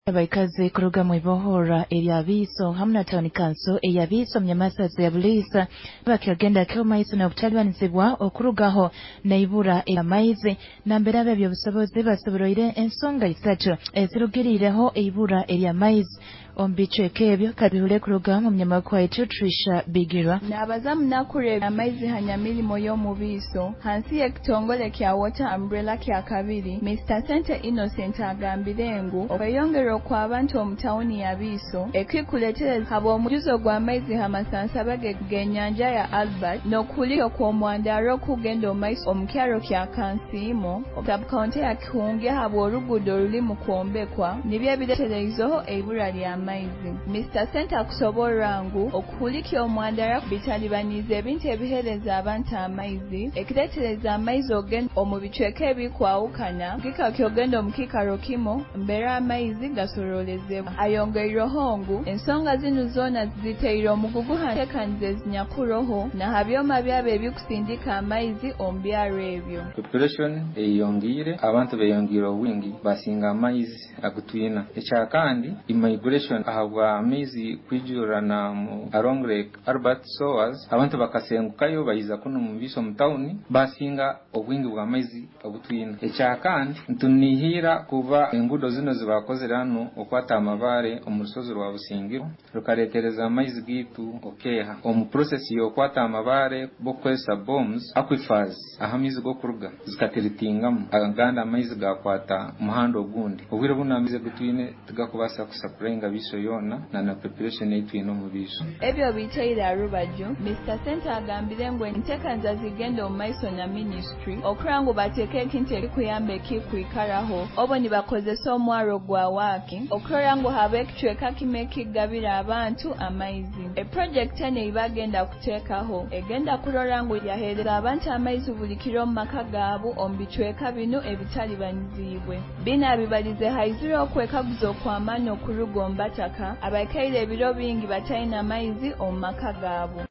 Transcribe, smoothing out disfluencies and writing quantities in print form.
Abaikaze kuruga mu ibohora eryabiso hamwe na town council eyabiso myamasazi ya bulisa bakagenda ko maize na obutalibanizibwa okurugaho na ibura amaize na mberabe byobusobozi basoborire ensonga isatu ezirugirireho ibura eryamaize ombicho ekebyo kabihule kuruga mu mnyamakwa etu Trisha Bigirwa nabazamu nakure amaize hanyamilimo yo mubiso hansi y'ekitongole kya water umbrella kya kabiri Mr. Sente Innocent agambirengu okuyongera kwa abantu omutawuni ya biso ekikuletereza habo omujuzo gwa amaize hamasansa genyanja ya Albert nokulio kwa mwandaro kugendo maize omukyaro kya Kansimo subcounty ya Kihunge habo orugudo ruli mu kwombekwa nibye bireterezo eibura lya amaize Mr. Sente akusoborangu okuhulikya omwandara bitalibanize ebintu ebihereza abantu amaize ekiretereza amaize ogenda omubicweke ebikwawukana gikakyo ogenda omukikaro kimo mbera amaize gasorolezebwa ayongeirohongu ensonga zinu zona ziteire omugugu hatekanize zinyakuroho na habyoma byabe bikusindika amaize ombyaro ebyo population eyongire abantu beyongire obwingi basinga amaize agutwina ekyakandi immigration ahabwa amaize kwijurana mu along Lake Albert Sowers abantu bakasengukayo bayiza kuno mu biso mu town basinga obwingi bwa amaize agutwina ekyakandi ntunihira kuba engudo zino zibakozerano okwata amabare omusozi rwa Busingiro rukaretereza amaize gitu okeha omu process yo kwata amabare bokwesa bombs aquifers ahamize go kuruga zikatiritingamu aganda amaize gakwata muhando gundi obwire bunamize gutwine tugakubasa kusaprenga biso yona na preparation etwino mu biso ebyo biteira arubaju Mr. Center agambire ngwe ntekanza zigenda omaiso na ministry okrangu bateke kinte kuyambe kikwikaraho oboni bakozesa omwaro gwa waki okrangu habekitweka kimeki gabira abantu amaize e project ene ibagenda kutekaho egenda kurorangu yahereza abantu amaize bulikiro maka gabu ombitweka bino ebitalibanizibwe bina bibalize haiziro okwekaguzo kwa mano kurugomba taka abakaire ebiro bingi batayina amaize omaka gabu